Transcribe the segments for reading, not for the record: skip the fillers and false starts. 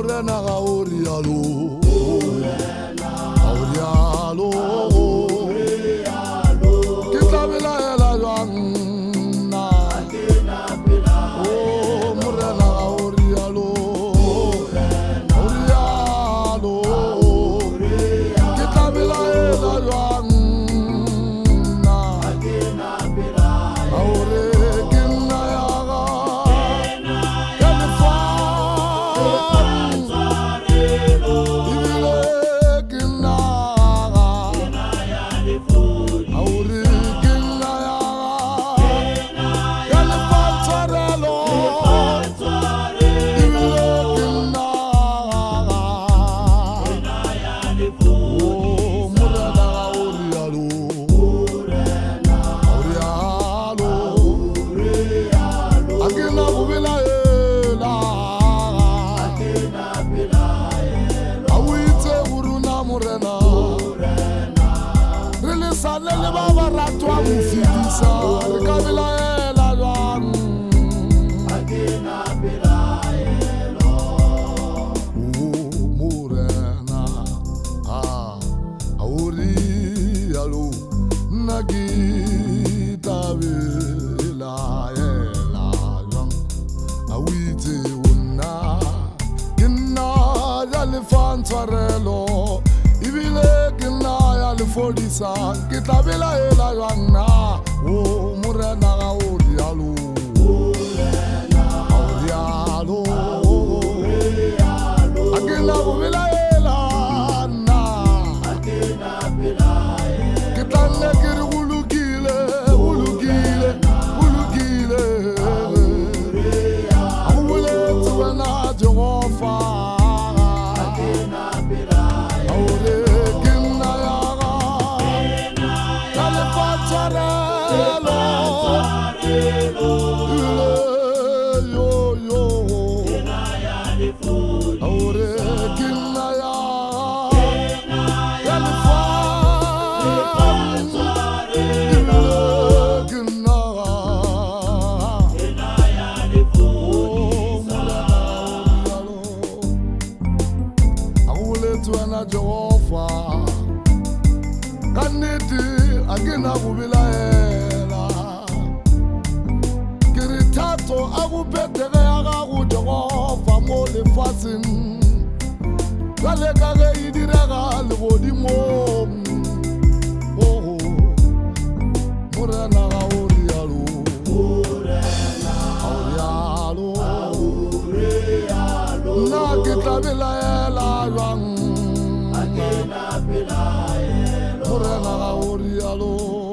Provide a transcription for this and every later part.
Murena ga orialo Orialo Kita bila ela joanna Oh murena ga orialo Orialo Kita bila ela joanna Lele baba ratwa mufidisa Rekabila ela joan Akina bila elo Murena Auri alu Nagita bila ela joan Awite una Gina yale fantarelo Ibile gina Fodisa, kita bila ela joanna, oh murena ga orialo, orialo, akina bila ela na, kita negeri ulugile, awule tuena jongofa. Jehovah, kaniti agina kubila ela, kiritato agupetege agagu Jehovah mole fasin, kale kage idiraga lebodi mom, oh murena orialo, orialo, na kitabila ela wang. Murena ga orialo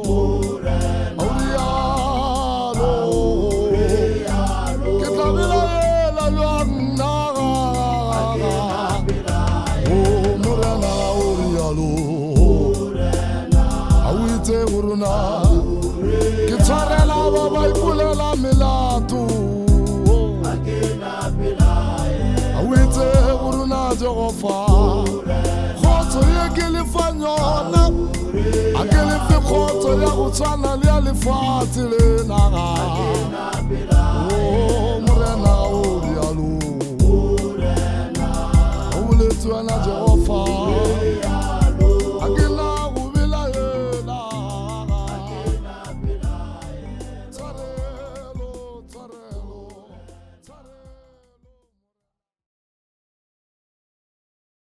Kita bila ela joanna Oh murena ga orialo Awite uruna Kitarela baba ipulela milatu Awite uruna Jehovah Akele fe khoto ya go tshwana le ya lefatshe le